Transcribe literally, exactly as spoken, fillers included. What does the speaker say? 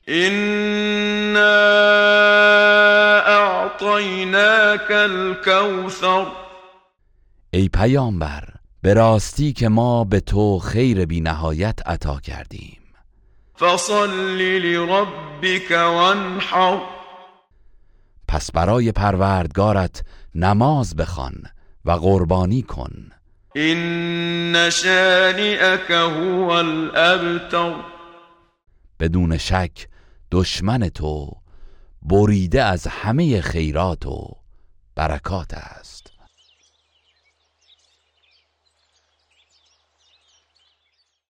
إنا أعطيناك الكوثر. ای پیامبر، به راستی که ما به تو خیر بی نهایت عطا کردیم. فصل لربك وانحر. پس برای پروردگارت نماز بخوان و قربانی کن. إن شانئك هو الأبتر. بدون شک دشمن تو بریده از همه خیرات و برکات است.